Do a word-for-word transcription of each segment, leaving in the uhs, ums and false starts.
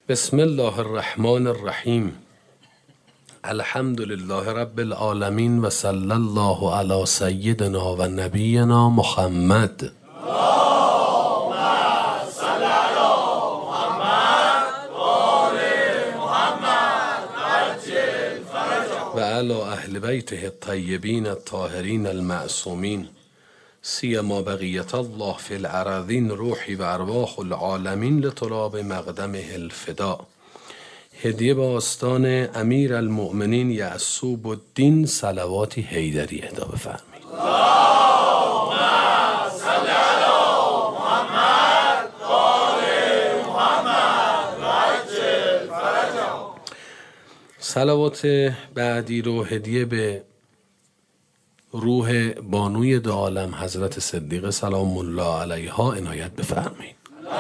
بسم الله الرحمن الرحیم. الحمد لله رب العالمین و صلی الله علی سیدنا و نبینا محمد. و علی اهل بیته الطیبین الطاهرین المعصومین سیما بقیت الله فی الارضین روحی و ارواح العالمین لطلاب مقدمه الفدا. هدیه به آستان امیر المؤمنین یعصوب الدین صلواتی حیدری اهدا بفرمایید. صلوات بعدی رو هدیه به روح بانوی دو عالم حضرت صدیقه سلام الله علیها عنایت بفرمایید.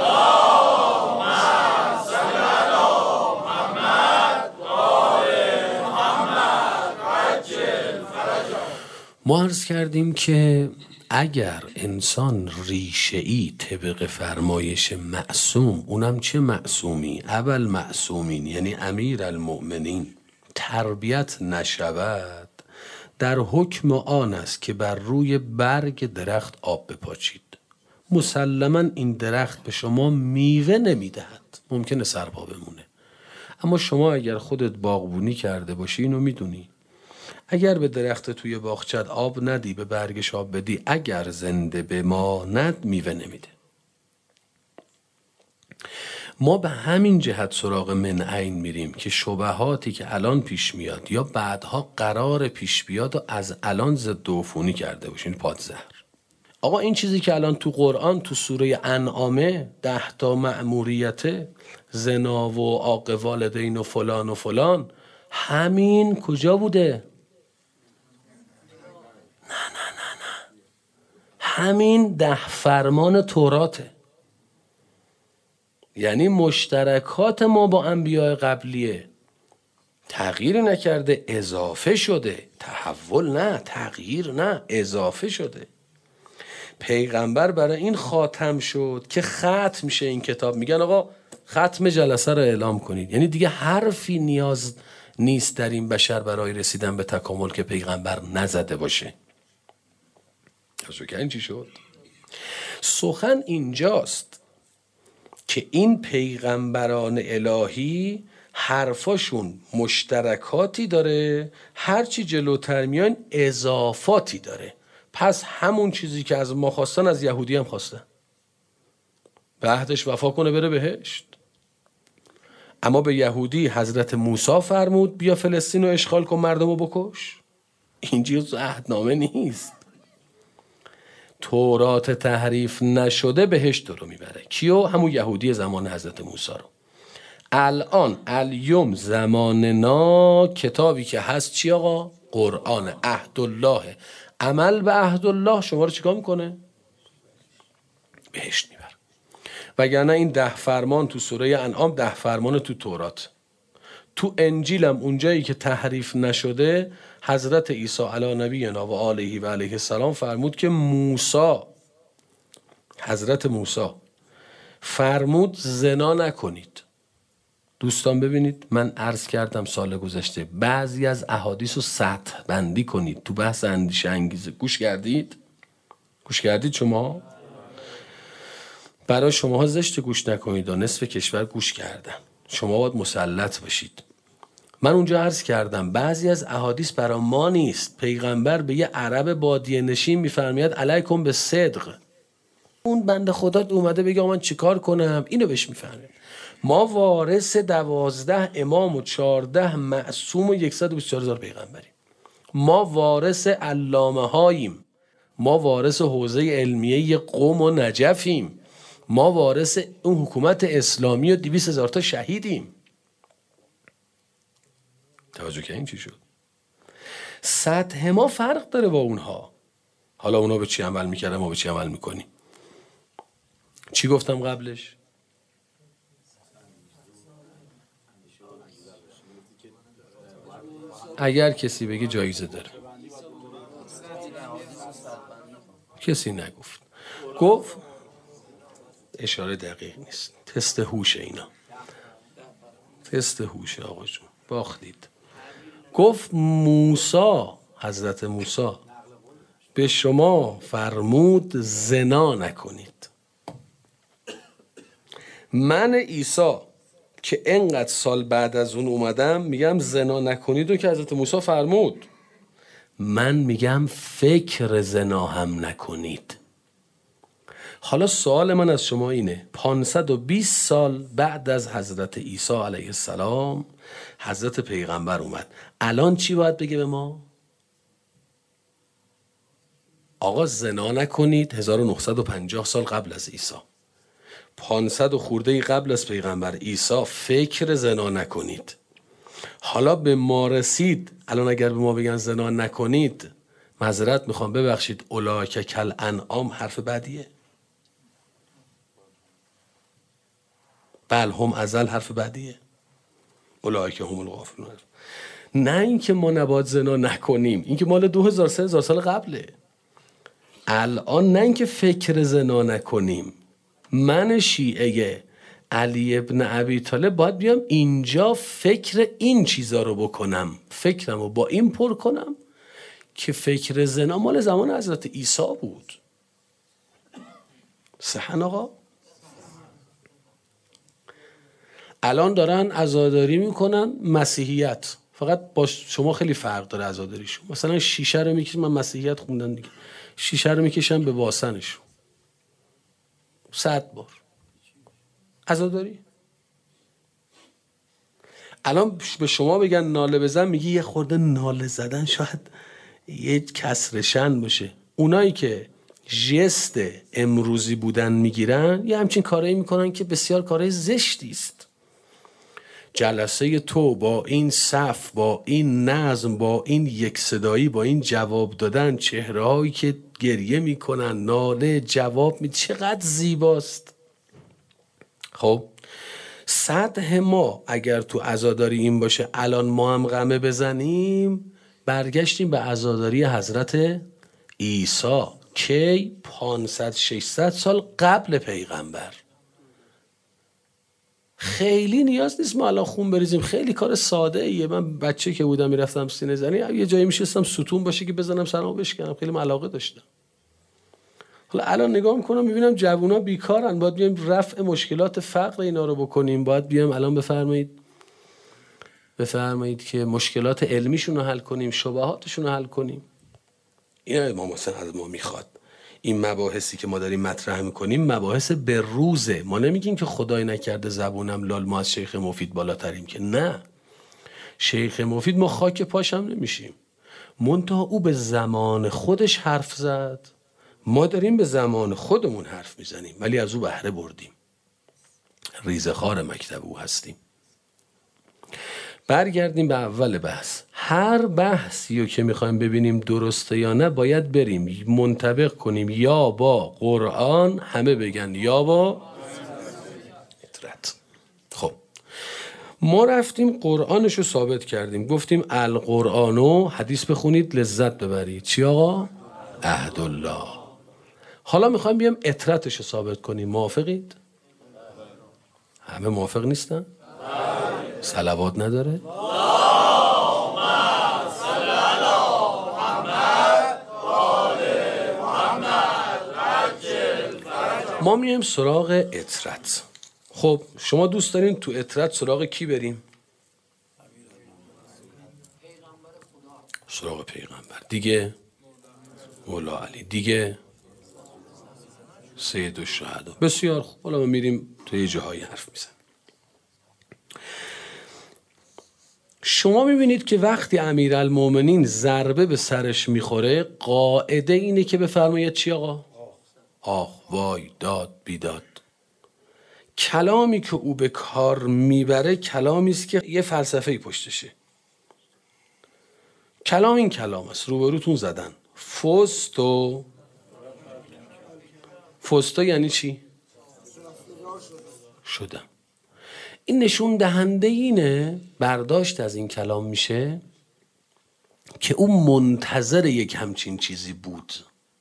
ما عرض کردیم که اگر انسان ریشه‌ای طبق فرمایش معصوم، اونم چه معصومی؟ اول معصومین یعنی امیر المؤمنین تربیت نشود، در حکم آن است که بر روی برگ درخت آب بپاچید. مسلما این درخت به شما میوه نمیدهد، ممکنه سرپا بمونه، اما شما اگر خودت باغبونی کرده باشی اینو میدونی. اگر به درخت توی باغچت آب ندی، به برگش آب بدی، اگر زنده بماند میوه نمیده. ما به همین جهت سراغ منعین میریم که شبهاتی که الان پیش میاد یا بعدها قرار پیش بیاد و از الان ضد عفونی کرده باشین. پادزهر آقا، این چیزی که الان تو قرآن تو سوره انعامه ده تا مأموریته، زنا و عاق والدین و فلان و فلان، همین کجا بوده؟ نه نه نه نه همین ده فرمان توراته. یعنی مشترکات ما با انبیاء قبلیه، تغییر نکرده، اضافه شده. تحول نه، تغییر نه، اضافه شده. پیغمبر برای این خاتم شد که ختم میشه این کتاب. میگن آقا ختم جلسه رو اعلام کنید، یعنی دیگه حرفی نیاز نیست در این بشر برای رسیدن به تکامل که پیغمبر نزده باشه. این چی شد؟ سخن اینجاست که این پیغمبران الهی حرفاشون مشترکاتی داره، هرچی جلوتر میان اضافاتی داره. پس همون چیزی که از ما خواستن از یهودی هم خواستن، به عهدش وفا کنه بره بهشت. اما به یهودی حضرت موسی فرمود بیا فلسطین رو اشغال کن، مردم رو بکش. این جز عهدنامه نیست. تورات تحریف نشده بهشت رو میبره. کیو؟ همون یهودی زمان حضرت موسی رو. الان الیوم زماننا کتابی که هست چی آقا؟ قرآن. عهدالله. عمل به عهدالله شما رو چیکار میکنه؟ بهشت میبره. وگرنه این ده فرمان تو سوره انعام، ده فرمان تو تورات. تو انجیلم اونجایی که تحریف نشده، حضرت عیسی علی نبینا و آله و علیه السلام فرمود که موسی، حضرت موسی فرمود زنا نکنید. دوستان ببینید، من عرض کردم سال گذشته بعضی از احادیث رو سطح بندی کنید تو بحث اندیشه انگیزه. گوش کردید؟ گوش کردید شما؟ برای شماها زشت گوش نکنید و نصف کشور گوش کردن. شما باید مسلط باشید. من اونجا عرض کردم بعضی از احادیث برای ما نیست. پیغمبر به یه عرب بادیه نشین میفرماید علیکم به صدق. اون بنده خدا اومده بگه من چیکار کنم؟ اینو بهش میفرماید. ما وارث دوازده امام و چارده معصوم و یکصد و بیست و چهار هزار پیغمبریم. ما وارث علامه هاییم. ما وارث حوزه علمیه قم و نجفیم. ما وارث اون حکومت اسلامی و دویست هزار تا شهیدیم. توجه که این چی شد؟ سطح ما فرق داره با اونها. حالا اونا به چی عمل میکردن، ما به چی عمل میکنیم؟ چی گفتم قبلش؟ اگر کسی بگه جایزه داره. کسی نگفت. گفت اشاره دقیق نیست. تست هوش اینا. تست هوش آقا جون باختید. گفت موسی، حضرت موسی به شما فرمود زنا نکنید. من عیسی که انقدر سال بعد از اون اومدم میگم زنا نکنید و که حضرت موسی فرمود. من میگم فکر زنا هم نکنید. حالا سوال من از شما اینه، پانصد و بیست سال بعد از حضرت عیسی علیه السلام حضرت پیغمبر اومد، الان چی باید بگه به ما؟ آقا زنا نکنید هزار و نهصد و پنجاه سال قبل از عیسی، پانصد و خورده قبل از پیغمبر عیسی فکر زنا نکنید. حالا به ما رسید، الان اگر به ما بگن زنا نکنید، معذرت میخوام ببخشید، اولئک کالانعام حرف بعدیه. بل هم ازل حرف بعدیه. اولئک هم الغافلون. نه اینکه ما نباید زنا نکنیم، اینکه مال دو هزار سه هزار سال قبله. الان نه اینکه فکر زنا نکنیم، من شیعه علی ابن ابی طالب باید بیام اینجا فکر این چیزا رو بکنم، فکرم رو با این پر کنم که فکر زنا مال زمان حضرت عیسی بود. صحن آقا؟ الان دارن عزاداری میکنن مسیحیت، فقط با شما خیلی فرق داره عزاداریشون. مثلا شیشه رو میکشن، من مسیحیت خوندن دیگه، شیشه رو میکشن به باسنشون صد بار عزاداری. الان به شما بگن ناله بزن، میگی یه خورده ناله زدن شاید یه کسر شن باشه. اونایی که ژست امروزی بودن میگیرن یه همچین کارایی میکنن که بسیار کارای زشتی است. جلسه تو با این صف، با این نظم، با این یک صدایی، با این جواب دادن، چهره هایی که گریه میکنن، ناله جواب می، چقدر زیباست. خب سطح ما اگر تو عزاداری این باشه الان ما هم غمه بزنیم، برگشتیم به عزاداری حضرت عیسی کی پانصد ششصد سال قبل پیغمبر. خیلی نیاز نیست ما الان خون بریزیم، خیلی کار ساده ایه. من بچه که بودم میرفتم سینه زنی، یه جایی میشستم ستون باشه که بزنم سرمو بشکنم، خیلی علاقه داشتم. حالا الان نگاه میکنم میبینم جوونا بیکارن، باید بیایم رفع مشکلات فقر اینا رو بکنیم، باید بیایم الان بفرمایید بفرمایید که مشکلات علمیشون رو حل کنیم، شبهاتشون رو حل کنیم. اینا ما مثلا از ما میخواد. این مباحثی که ما داریم مطرح میکنیم مباحث به روزه. ما نمیگیم که خدای نکرده زبونم لال ما از شیخ مفید بالاتریم، که نه. شیخ مفید ما خاک پاشم نمیشیم، منتها او به زمان خودش حرف زد، ما داریم به زمان خودمون حرف میزنیم ولی از او بهره بردیم، ریزخوار مکتب او هستیم. برگردیم به اول بحث. هر بحثی رو که میخوایم ببینیم درسته یا نه باید بریم منطبق کنیم یا با قرآن، همه بگن یا با اطرت. خب ما رفتیم قرآنش رو ثابت کردیم، گفتیم القرآنو، حدیث بخونید لذت ببرید. چی آقا؟ عهدالله. حالا میخوایم بیام اطرتش رو ثابت کنیم، موافقید؟ همه موافق نیستن؟ صلوات نداره؟ ما میایم سراغ اطرت. خب شما دوست دارین تو اطرت سراغ کی بریم؟ سراغ پیغمبر دیگه، مولا علی دیگه، سید الشهدا. بسیار خوب، حالا ما میریم تو یه جاهای حرف میزنیم. شما میبینید که وقتی امیرالمومنین ضربه به سرش میخوره، قاعده اینه که بفرمایید چی آقا؟ آخ وای داد بیداد. کلامی که او به کار میبره کلامی است که یه فلسفه‌ای پشتشه. کلام این کلام است، روبروتون زدن فستو. فستو یعنی چی؟ شدم. این نشون دهنده اینه، برداشت از این کلام میشه که او منتظر یک همچین چیزی بود.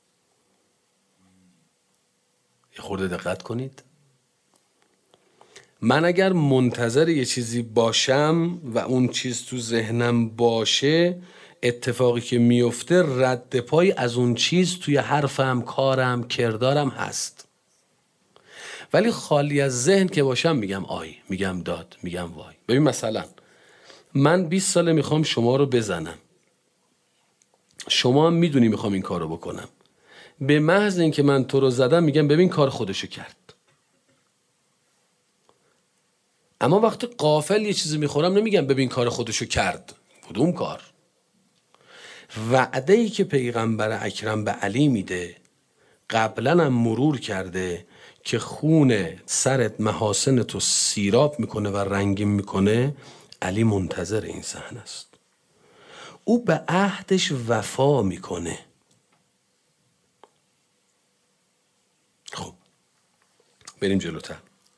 یه خورده دقت کنید. من اگر منتظر یه چیزی باشم و اون چیز تو ذهنم باشه، اتفاقی که میفته رد پای از اون چیز توی حرفم، کارم، کردارم هست. ولی خالی از ذهن که باشم میگم آی، میگم داد، میگم وای. ببین مثلا من بیست ساله میخوام شما رو بزنم، شما هم میدونی میخوام این کار رو بکنم، به محض اینکه من تو رو زدم میگم ببین کار خودشو کرد. اما وقتی غافل یه چیزی میخورم نمیگم ببین کار خودشو کرد. کدوم کار؟ وعده‌ای که پیغمبر اکرم به علی میده قبلا هم مرور کرده که خون سرت محاسن تو سیراب میکنه و رنگین میکنه. علی منتظر این صحنه است. او به عهدش وفا میکنه. خب بریم جلوتر.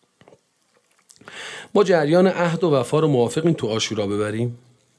ما جریان عهد و وفا رو موافقین تو عاشورا ببریم؟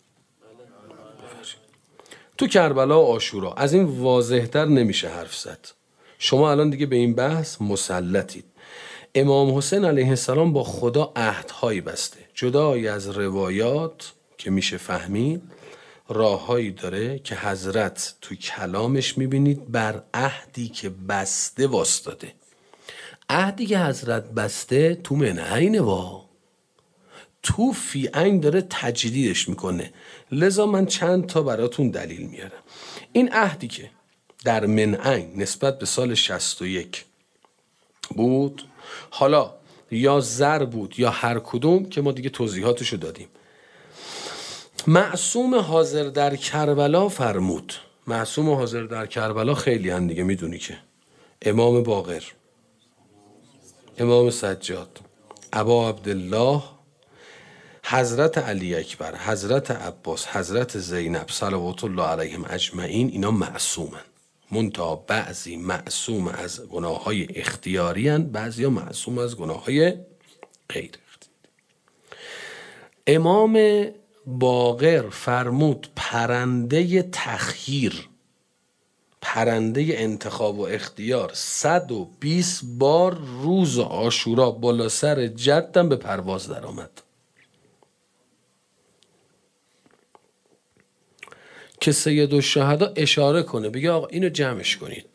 تو کربلا و عاشورا از این واضح‌تر نمیشه حرف زد. شما الان دیگه به این بحث مسلطید. امام حسین علیه السلام با خدا عهدهایی بسته. جدای از روایات که میشه فهمید، راههایی داره که حضرت تو کلامش میبینید بر عهدی که بسته واسطاده. عهدی که حضرت بسته تو منعین وا تو فی عین داره تجدیدش میکنه. لذا من چند تا براتون دلیل میارم. این عهدی که در منعین نسبت به سال شصت و یک بود، حالا یا زر بود یا هر کدوم که ما دیگه توضیحاتشو دادیم، معصوم حاضر در کربلا فرمود. معصوم حاضر در کربلا خیلی هم دیگه میدونی که امام باقر، امام سجاد، ابا عبدالله، حضرت علی اکبر، حضرت عباس، حضرت زینب صلوات الله علیهم اجمعین، اینا معصومن. منتها بعضی معصوم از گناه های اختیاری هن، بعضی ها معصوم از گناه های غیر اختیاری. امام باقر فرمود پرنده تخییر، پرنده انتخاب و اختیار، صد و بیست بار روز عاشورا بالا سر جدم به پرواز در آمد که سید الشهدا اشاره کنه، بگه آقا اینو جمعش کنید،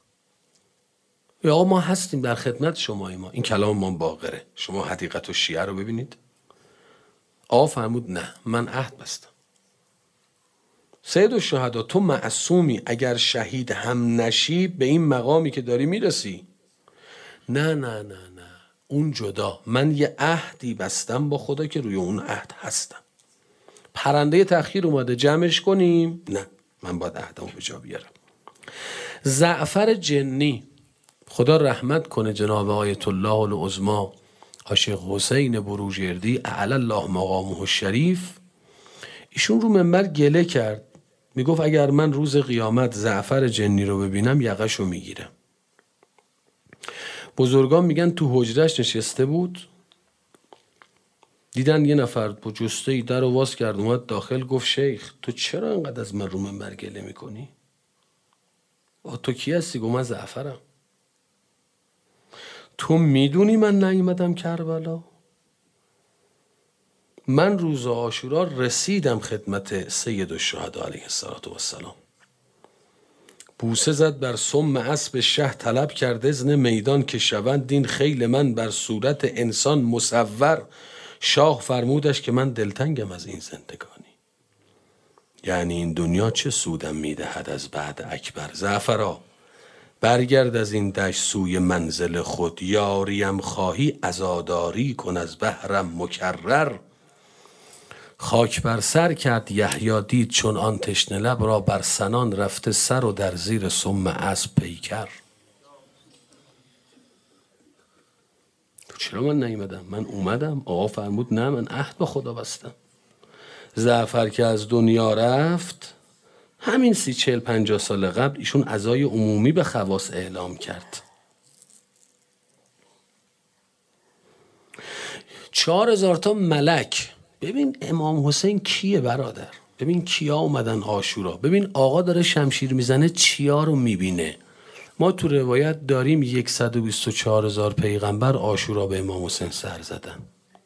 یا آقا ما هستیم در خدمت شما. ما این کلام ما باقره، شما حدیقت و شیعه رو ببینید. آقا فرمود نه، من عهد بستم. سید الشهدا تو معصومی، اگر شهید هم نشی به این مقامی که داری میرسی. نه نه نه نه، اون جدا، من یه عهدی بستم با خدا که روی اون عهد هستم. پرنده تأخیر اومده جمعش کنیم؟ نه، من باید عهدمو به جا بیارم. زعفر جنی، خدا رحمت کنه جناب آیت الله العظما عاشق حسین بروجردی اعلی الله مقامه الشریف، ایشون رو منبر گله کرد، میگفت اگر من روز قیامت زعفر جنی رو ببینم یقشو میگیرم. بزرگان میگن تو حجرش نشسته بود، دیدن یه نفر با جسته‌ای در رو واز کرد، اومد داخل، گفت شیخ تو چرا انقدر از من رو منبر گله میکنی؟ تو کی هستی؟ گفت من زعفرم. تو میدونی من نیومدم کربلا؟ من روز عاشورا رسیدم خدمت سید الشهدا علیه السلام، بوسه زد بر سم اسب شه، طلب کرد اذن میدان که شوند دین خیل من بر صورت انسان مصور. شاه فرمودش که من دلتنگم از این زندگانی، یعنی این دنیا چه سودم میدهد از بعد اکبر. زعفرا برگرد از این دشت سوی منزل خود، یاریم خواهی عزاداری کن از بهرم مکرر. خاک بر سر کرد یحیی دید چون آن تشنه لب را، بر سنان رفته سر و در زیر سم اسب پیکر. چرا من نیومدم؟ من اومدم. آقا فرمود نه، من عهد با خدا بستم. زعفر که از دنیا رفت، همین سی چهل پنجاه سال قبل ایشون عزای عمومی به خواص اعلام کرد. چهار هزار تا ملک. ببین امام حسین کیه برادر؟ ببین کیا اومدن عاشورا. ببین آقا داره شمشیر میزنه چیا رو میبینه؟ ما تو روایت داریم صد و بیست و چهار هزار پیغمبر عاشورا به امام حسین سر زدن.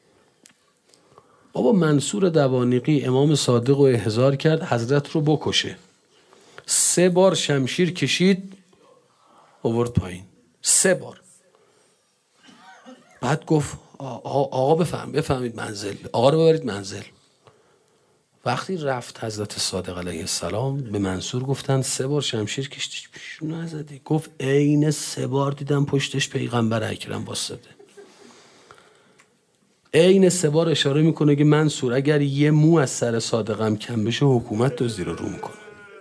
بابا منصور دوانیقی امام صادق رو احضار کرد حضرت رو بکشه، سه بار شمشیر کشید آورد پایین، سه بار. بعد گفت آقا, آقا بفهم بفهمید منزل، آقا رو ببرید منزل. وقتی رفت حضرت صادق علیه السلام به منصور گفتن سه بار شمشیر کشیدی پیشون نزدی؟ گفت عین سه بار دیدم پشتش پیغمبر اکرم واسطه. عین سه بار اشاره میکنه که منصور اگر یه مو از سر صادقم کم بشه حکومت تو زیر رو میکنه.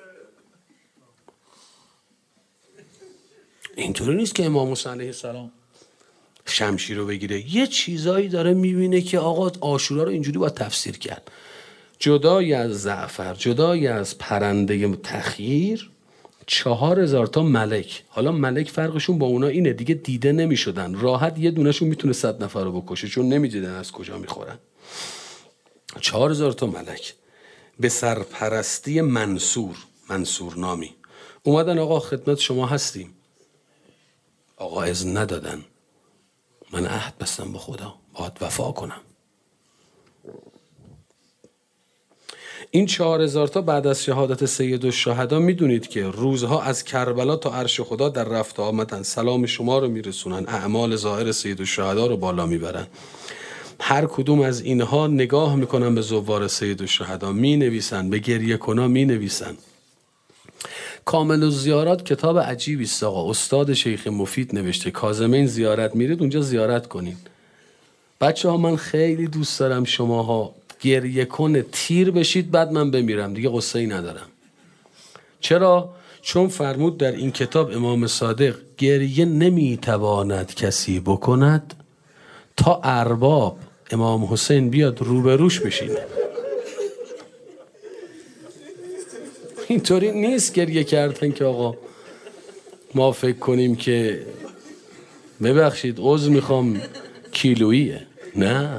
اینطوری نیست که امام حسین علیه السلام شمشیر رو بگیره، یه چیزایی داره میبینه که آقا عاشورا رو اینجوری باید تفسیر کرد. جدای از زعفر، جدای از پرنده تخییر، چهار هزار تا ملک. حالا ملک فرقشون با اونا اینه دیگه دیده نمیشدن، راحت یه دونشون میتونه صد نفر رو بکشه چون نمیدیدن از کجا میخورن. چهار هزار تا ملک به سرپرستی منصور، منصور نامی اومدن آقا خدمت شما هستیم. آقا اذن ندادن، من عهد بستم با خدا باید وفا کنم. این چهار هزار تا بعد از شهادت سید الشهدا میدونید که روزها از کربلا تا عرش خدا در رفت آمدن، سلام شما رو میرسونن، اعمال ظاهر سید الشهدا رو بالا میبرن. هر کدوم از اینها نگاه میکنن به زوار سید الشهدا، مینویسن، به گریه کنا مینویسن. کامل الزیارات کتاب عجیبی است آقا، استاد شیخ مفید نوشته. کاظمین زیارت میرید اونجا زیارت کنین. بچه ها من خیلی دوست دارم شماها گریه کن تیر بشید بعد من بمیرم، دیگه قصه ای ندارم. چرا؟ چون فرمود در این کتاب امام صادق گریه نمیتواند کسی بکند تا ارباب امام حسین بیاد روبروش بشینه. اینطوری نیست گریه کردن که آقا ما فکر کنیم که ببخشید عذر میخوام کیلوییه. نه،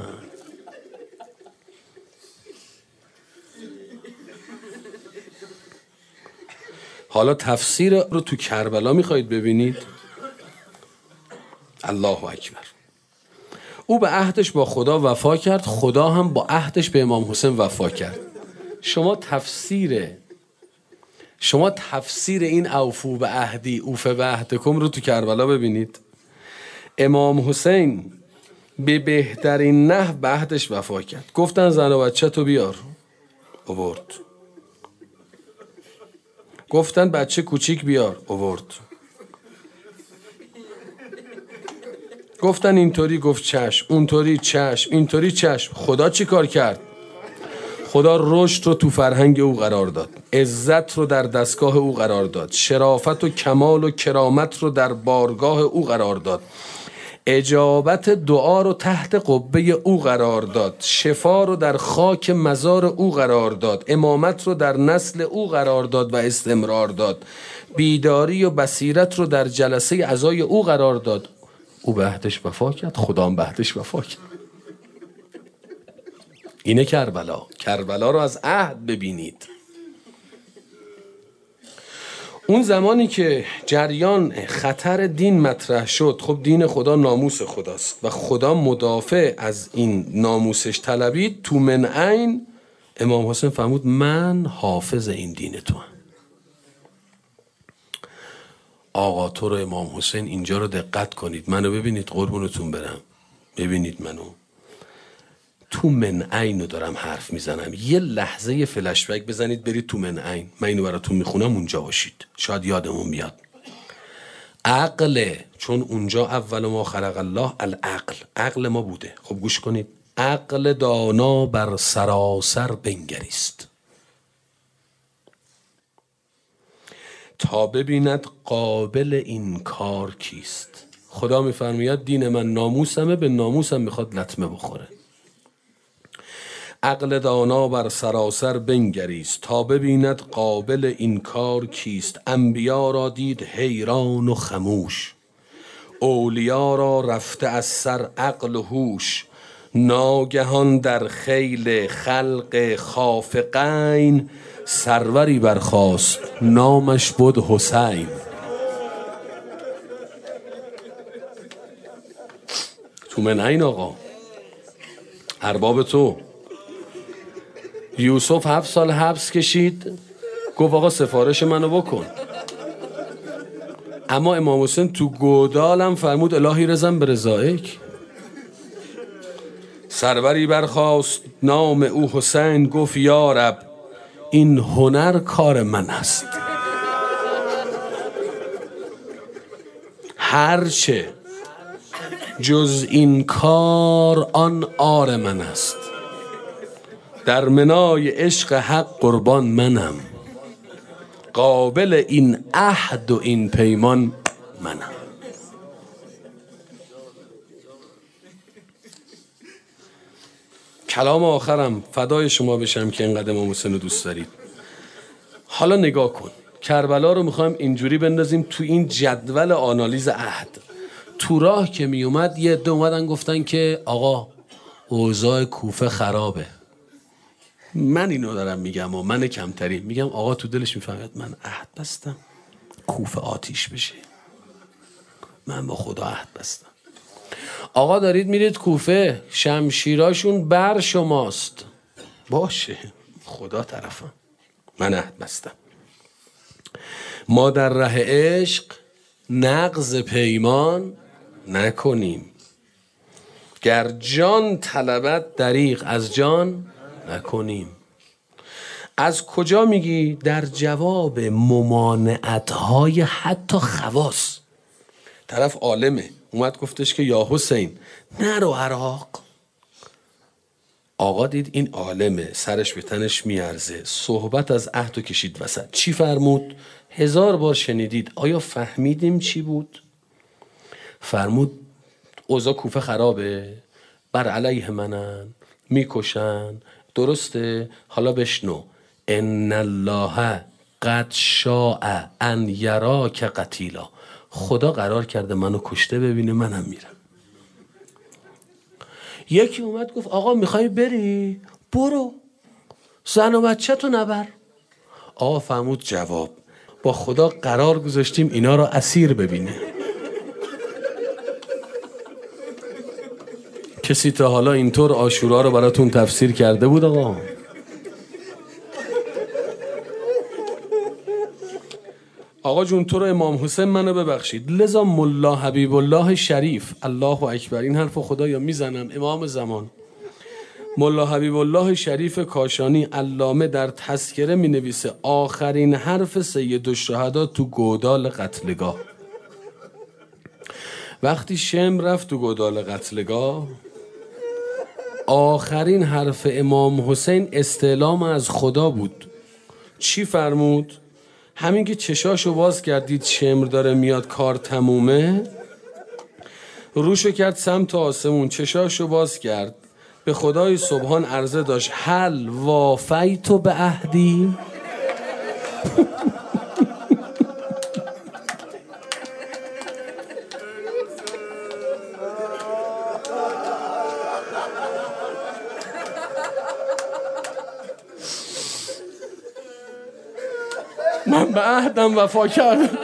حالا تفسیر رو تو کربلا میخواید ببینید؟ الله اکبر. او به عهدش با خدا وفا کرد، خدا هم با عهدش به امام حسین وفا کرد. شما تفسیر شما تفسیر این اوفو به عهدی اوفه به عهدکم رو تو کربلا ببینید. امام حسین به بهترین نحو به عهدش وفا کرد. گفتن زن و بچه تو بیار، آورد. گفتن بچه کوچیک بیار، آورد. گفتن اینطوری، گفت چشم، اونطوری چشم، اینطوری چشم. خدا چی کار کرد؟ خدا رشد رو تو فرهنگ او قرار داد، عزت رو در دستگاه او قرار داد، شرافت و کمال و کرامت رو در بارگاه او قرار داد، اجابت دعا رو تحت قبه او قرار داد، شفا رو در خاک مزار او قرار داد، امامت رو در نسل او قرار داد و استمرار داد، بیداری و بصیرت رو در جلسه عزای او قرار داد. او به عهدش وفا کرد، خدا هم به عهدش وفا کرد. اینه کربلا. کربلا رو از عهد ببینید. اون زمانی که جریان خطر دین مطرح شد، خب دین خدا ناموس خداست و خدا مدافع از این ناموسش طلبید. تو من عین امام حسین فرمود من حافظ این دین تو هم. آقا تو رو امام حسین اینجا رو دقت کنید، منو ببینید قربونتون برم، ببینید منو تو من عین رو دارم حرف میزنم. یه لحظه فلش بک بزنید برید تو من عین، من اینو براتون میخونم اونجا باشید شاید یادمون بیاد. عقل، چون اونجا اول ما خلق الله العقل، عقل ما بوده. خب گوش کنید. عقل دانا بر سراسر بنگریست تا ببیند قابل این کار کیست. خدا میفرماید دین من ناموسمه، به ناموسم میخواد لطمه بخوره. عقل دانا بر سراسر بنگریست تا ببیند قابل این کار کیست. انبیا را دید حیران و خموش، اولیا را رفته از سر عقل و هوش. ناگهان در خیل خلق خافقین، سروری برخاست نامش بود حسین. تو منعین آقا، ارباب تو. یوسف هفت سال حبس کشید، گفت آقا سفارش منو بکن. اما امام حسین تو گودالم فرمود الهی رزم به رضایک. سروری برخاست نام او حسین، گفت یا رب این هنر کار من است. هرچه جز این کار آن آر من است. در منای عشق حق قربان منم، قابل این عهد و این پیمان منم. کلام آخرم فدای شما بشم که اینقدر امام حسین رو دوست دارید. حالا نگاه کن، کربلا رو میخوایم اینجوری بندازیم تو این جدول آنالیز عهد. تو راه که میومد یه عده اومدن گفتن که آقا اوضاع کوفه خرابه. من اینو دارم میگم و من کمتری میگم آقا تو دلش میفهمید من عهد بستم کوفه آتیش بشه، من با خدا عهد بستم. آقا دارید میرید کوفه، شمشیراشون بر شماست، باشه خدا طرفم، من عهد بستم. ما در ره عشق نقض پیمان نکنیم، گر جان طلبت دریغ از جان نکنیم. از کجا میگی؟ در جواب ممانعت‌های حتی خواص. طرف عالمه اومد گفتش که یا حسین نرو عراق. آقا دید این عالمه، سرش به تنش میارزه، صحبت از عهد و کشید وسط. چی فرمود؟ هزار بار شنیدید، آیا فهمیدیم چی بود؟ فرمود اوضاع کوفه خرابه، بر علیه منن، میکشن. درسته؟ حالا بشنو. ان الله قد شاء ان یراک قتیلا. خدا قرار کرده منو کشته ببینه، منم میرم. یکی اومد گفت آقا میخوای بری؟ برو، زن و بچه تو نبر. آقا فرمود جواب با خدا قرار گذاشتیم اینا رو اسیر ببینه. کسی تا حالا اینطور عاشورا رو براتون تفسیر کرده بود آقا؟ آقا جون تو رو امام حسین منو ببخشید، لذا ملا حبیب الله شریف، الله اکبر، این حرف خدا یا میزنم، امام زمان ملا حبیب الله شریف کاشانی علامه در تذکره می نویسه آخرین حرف سید الشهدا تو گودال قتلگاه. وقتی شمر رفت تو گودال قتلگاه، آخرین حرف امام حسین استعلام از خدا بود. چی فرمود؟ همین که چشاشو باز کردید شمر داره میاد کار تمومه، روشو کرد سمت آسمون، چشاشو باز کرد، به خدای سبحان عرضه داشت هل وافیتو به عهدی. من به عهدم وفا کردم.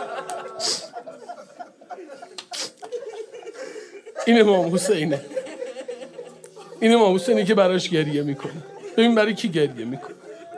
این امام حسینه، این امام حسینی که براش گریه میکنه. ببین برای کی گریه میکنه.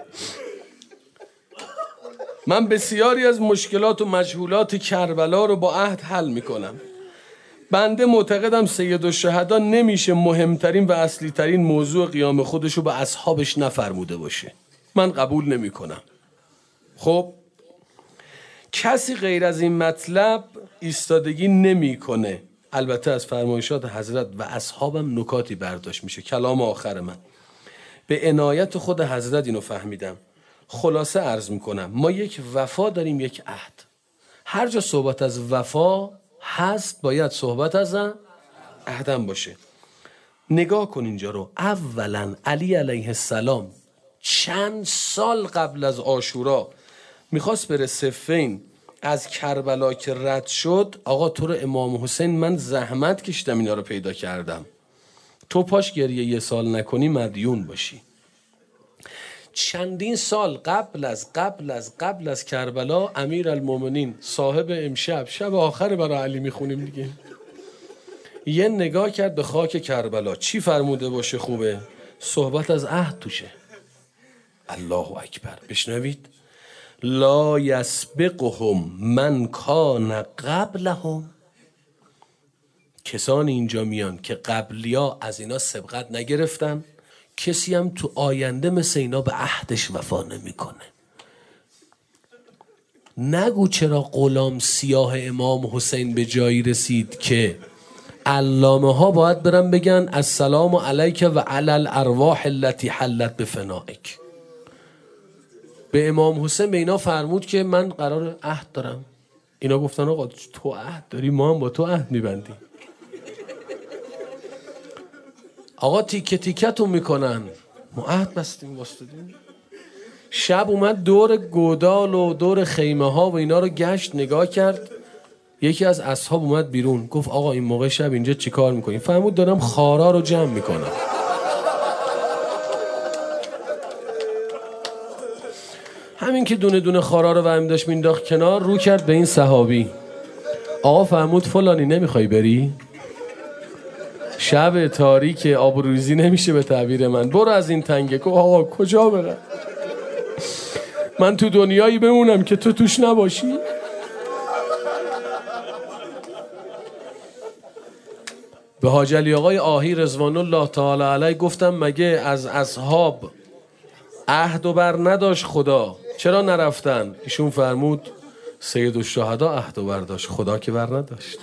من بسیاری از مشکلات و مجهولات کربلا رو با عهد حل میکنم. بنده معتقدم سید الشهدا نمیشه مهمترین و اصلی ترین موضوع قیام خودش رو به اصحابش نفرموده باشه. من قبول نمیکنم. خب کسی غیر از این مطلب ایستادگی نمیکنه. البته از فرمایشات حضرت و اصحابم نکاتی برداشت میشه. کلام آخر من به عنایت خود حضرت اینو فهمیدم. خلاصه عرض میکنم ما یک وفا داریم، یک عهد. هر جا صحبت از وفا هست باید صحبت از عهدم باشه. نگاه کن اینجا رو. اولا علی علیه السلام چند سال قبل از عاشورا میخواست بره صفین، از کربلا که رد شد، آقا تو رو امام حسین من زحمت کشیدم اینا رو پیدا کردم، تو پاش گریه یه سال نکنی مدیون باشی. چندین سال قبل از قبل از قبل از کربلا امیرالمومنین صاحب امشب شب آخر برای علی میخونیم دیگه، یه نگاه کرد به خاک کربلا. چی فرموده باشه خوبه؟ صحبت از عهد توشه. الله اکبر. بشنوید: لا یسبقهم من کان قبلهم. کسانی اینجا میان که قبلیا از اینا سبقت نگرفتن، کسی هم تو آینده مثل اینا به عهدش وفا نمیکنه. نگو چرا غلام سیاه امام حسین به جایی رسید که علامه ها باید برن بگن السلام علیک و علی الارواح التي حلت بفنائک. به امام حسین به اینا فرمود که من قرار عهد دارم. اینا گفتن آقا تو عهد داری، ما هم با تو عهد میبندیم. آقا تیکه تیکتون میکنن، ما عهد بستیم واسطدیم. شب اومد دور گودال و دور خیمه ها و اینا رو گشت نگاه کرد. یکی از اصحاب اومد بیرون گفت آقا این موقع شب اینجا چی کار میکنیم؟ فرمود دارم خارا رو جمع میکنم. همین که دونه دونه خارا رو وهم داشت مینداخت کنار، رو کرد به این صحابی. آقا فرمود فلانی نمیخوای بری؟ شب تاریک آبروریزی نمیشه به تعبیر من، برو از این تنگه. گفت آقا کجا برم؟ من تو دنیایی بمونم که تو توش نباشی؟ به حاج علی آقای آهی رضوان الله تعالی علیه گفتم مگه از اصحاب عهد و بر نداشت خدا، چرا نرفتن؟ ایشون فرمود سید الشهدا عهد و بر داشت، خدا که بر نداشت.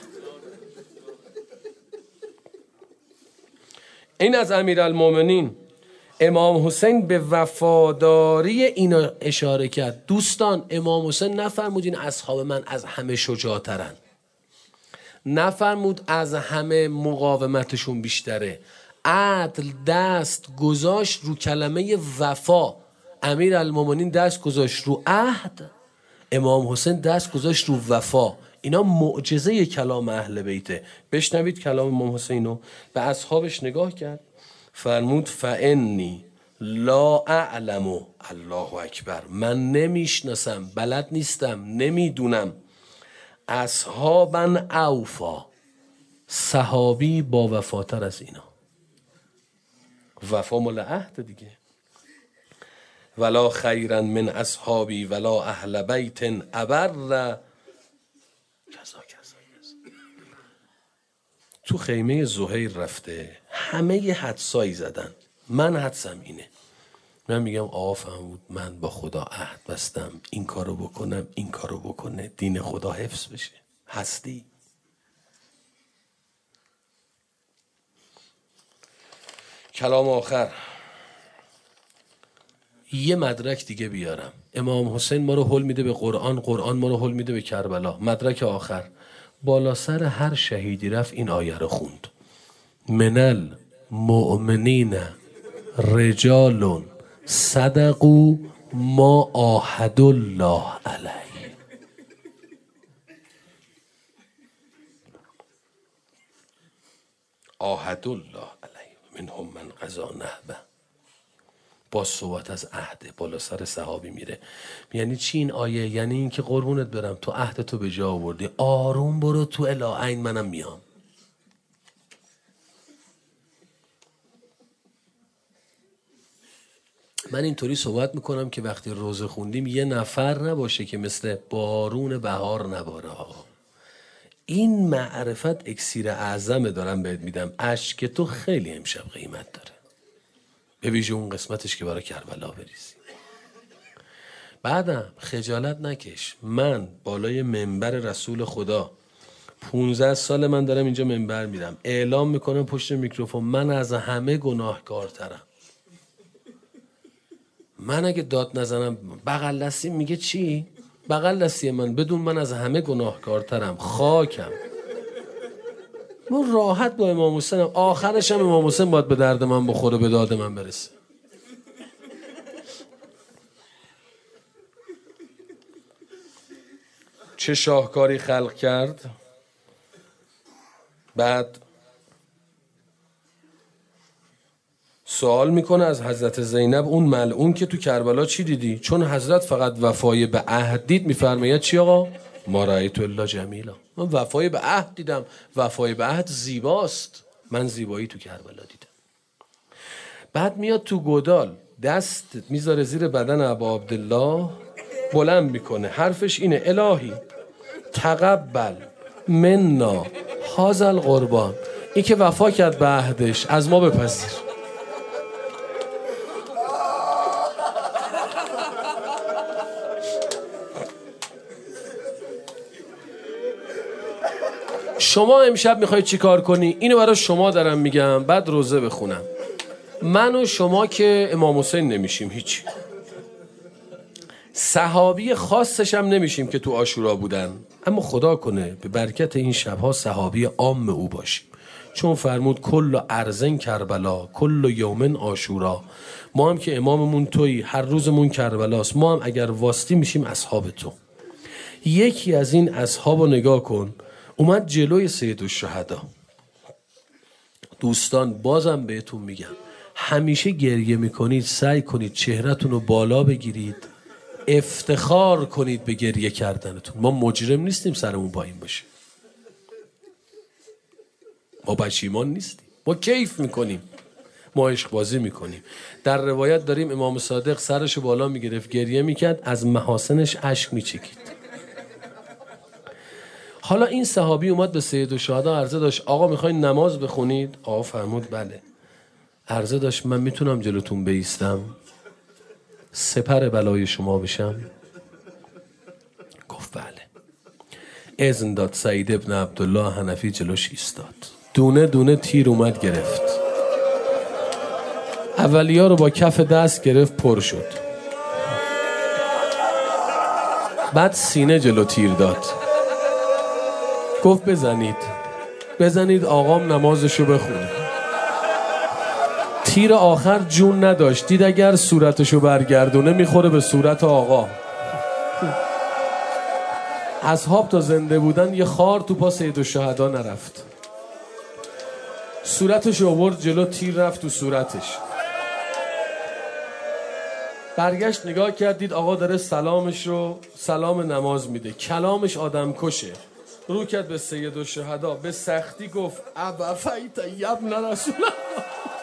این از امیرالمومنین. امام حسین به وفاداری اینا اشاره کرد. دوستان امام حسین نفرمود این اصحاب من از همه شجاعترن، نفرمود از همه مقاومتشون بیشتره. عدل دست گذاشت رو کلمه وفا، امیرالمومنین دست گذاشت رو عهد، امام حسین دست گذاشت رو وفا. اینا معجزه کلام اهل بیته. بشنوید کلام امام حسینو. به اصحابش نگاه کرد، فرمود فانی لا اعلم، الله اکبر، من نمیشناسم، بلد نیستم، نمیدونم، اصحابا اوفا، صحابی با وفاتر از اینا. وفا مال عهد دیگه. ولا خیرا من اصحابی ولا اهل بیت ابر کذا کذا کذا. تو خیمه زهیر رفته، همه ی حدسایی زدن، من حدسم اینه. من میگم آقا فرمود من با خدا عهد بستم این کارو بکنم این کارو بکنه، دین خدا حفظ بشه. هستی کلام آخر یه مدرک دیگه بیارم. امام حسین ما رو حل میده به قرآن، قرآن ما رو حل میده به کربلا. مدرک آخر بالا سر هر شهیدی رفت این آیه رو خوند: من المؤمنین رجال صدقوا ما عاهدوا الله علیه. عاهدوا الله علیه منهم من قضا نحبه. با صحبت از عهد بالا سر صحابی میره. یعنی چی این آیه؟ یعنی این که قربونت برم تو عهد تو به جا آوردی، آروم برو تو الاعین، منم میام. من اینطوری صحبت میکنم که وقتی روزه خوندیم یه نفر نباشه که مثل بارون بهار نباره. این معرفت اکسیر اعظمه دارم بهت میدم. اشک تو خیلی امشب قیمت داره، به ویژه اون قسمتش که برای کربلا بریزی. بعدم خجالت نکش، من بالای منبر رسول خدا پونزده سال من دارم اینجا منبر میرم، اعلام میکنم پشت میکروفون من از همه گناهکارترم. من اگه داد نزنم بغل دستی میگه چی؟ بغل دستی من بدون من از همه گناهکارترم، خاکم. من راحت با امام حسینم، آخرش هم امام حسین باید به درد من بخوره، به داد من برسه. چه شاهکاری خلق کرد. بعد سوال میکنه از حضرت زینب اون ملعون که تو کربلا چی دیدی؟ چون حضرت فقط وفای به عهد دید میفرماید چی آقا؟ ما رأیت الا جمیلا. من وفای به عهد دیدم. وفای به عهد زیباست. من زیبایی تو کربلا دیدم. بعد میاد تو گودال، دست میذاره زیر بدن ابا عبدالله، بلند میکنه، حرفش اینه: الهی تقبل منا هذا القربان. این که وفا کرد به عهدش، از ما بپذیر. شما امشب میخوای چی کار کنی؟ اینو برای شما دارم میگم، بعد روزه بخونم. من و شما که امام حسین نمیشیم، هیچی. صحابی خاصش هم نمیشیم که تو عاشورا بودن، اما خدا کنه به برکت این شبها صحابی عام او باشیم، چون فرمود کل ارزن کربلا کل یومن عاشورا. ما هم که اماممون تویی، هر روزمون کربلاست، ما هم اگر واسطی میشیم اصحاب تو. یکی از این اصحاب رو نگاه کن، اومد جلوی سیدالشهدا. دوستان بازم بهتون میگم، همیشه گریه میکنید سعی کنید چهرهتون رو بالا بگیرید، افتخار کنید به گریه کردنتون. ما مجرم نیستیم سرمون با این باشه، ما پشیمان نیستیم، ما کیف میکنیم، ما عشق بازی میکنیم. در روایت داریم امام صادق سرشو بالا میگرفت، گریه میکرد، از محاسنش اشک میچکید. حالا این صحابی اومد به سیدالشهدا عرضه داشت: آقا میخواین نماز بخونید؟ آقا فرمود بله. عرضه داشت: من میتونم جلوتون بایستم سپر بلای شما بشم؟ گفت بله. اذن داد. سعید ابن عبدالله حنفی جلوش ایستاد، دونه دونه تیر اومد گرفت. اولیا رو با کف دست گرفت، پر شد. بعد سینه جلو تیر داد، گفت بزنید بزنید آقام نمازشو بخونه. تیر آخر جون نداشت، دید اگر صورتشو برگردونه میخوره به صورت آقا. اصحاب تا زنده بودن یه خار تو پا سیدالشهدا نرفت. صورتشو آورد جلو، تیر رفت تو صورتش. برگشت نگاه کرد، دید آقا داره سلامش رو سلام نماز میده، کلامش آدم کشه. رو کرد به سیدالشهدا، به سختی گفت: ابا فیت یبن رسول الله.